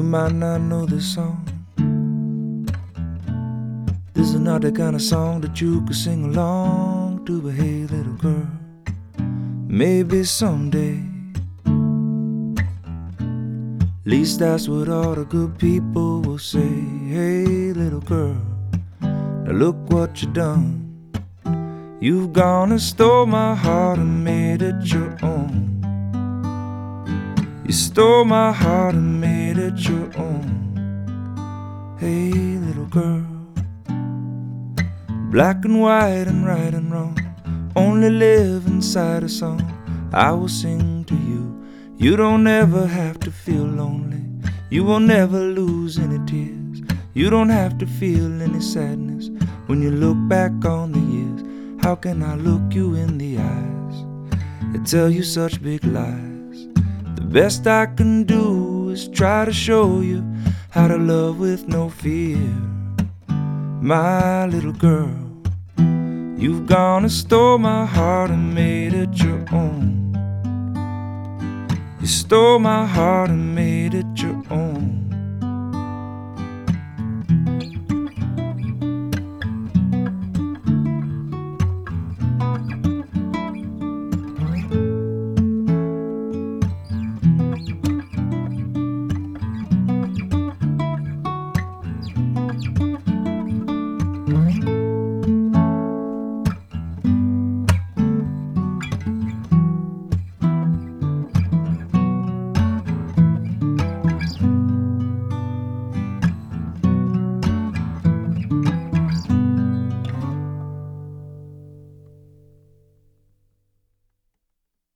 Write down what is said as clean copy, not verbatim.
might not know this song. This is not the kind of song that you could sing along to, but hey, little girl, maybe someday. At least that's what all the good people will say. Hey, little girl, now look what you done. You've gone and stole my heart and made it your own. You stole my heart and made it your own. Hey, little girl, black and white and right and wrong only live inside a song I will sing to you. You don't ever have to feel lonely. You will never lose any tears. You don't have to feel any sadness when you look back on the years. How can I look you in the eyes and tell you such big lies? The best I can do is try to show you how to love with no fear. My little girl, you've gone and stole my heart and made it your own. You stole my heart and made it your own.